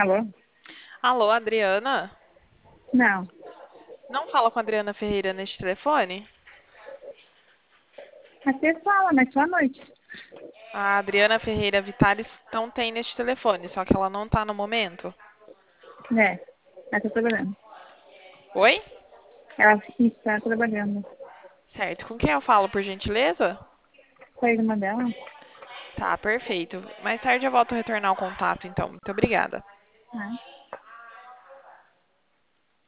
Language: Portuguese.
Alô? Alô, Adriana? Não. Não fala com a Adriana Ferreira neste telefone? Até fala, mas só à noite. A Adriana Ferreira Vitalis não tem neste telefone, só que ela não tá no momento. É, ela tá trabalhando. Oi? Ela está trabalhando. Certo. Com quem eu falo, por gentileza? Com a irmã dela? Tá, perfeito. Mais tarde eu volto a retornar o contato, então. Muito obrigada. Ah.